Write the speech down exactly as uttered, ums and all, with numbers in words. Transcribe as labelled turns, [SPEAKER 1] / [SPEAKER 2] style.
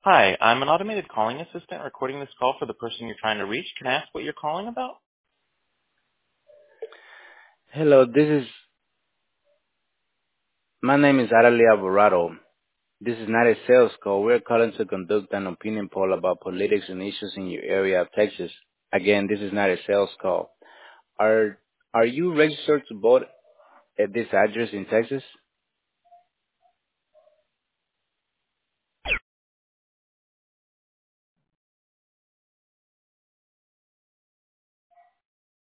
[SPEAKER 1] Hi, I'm an automated calling assistant recording this call for the person you're trying to reach. Can I ask what you're calling about?
[SPEAKER 2] Hello, this is my name is Arali Alvarado. This is not a sales call. We're calling to conduct an opinion poll about politics and issues in your area of Texas. Again, this is not a sales call. Are are you registered to vote at this address in Texas?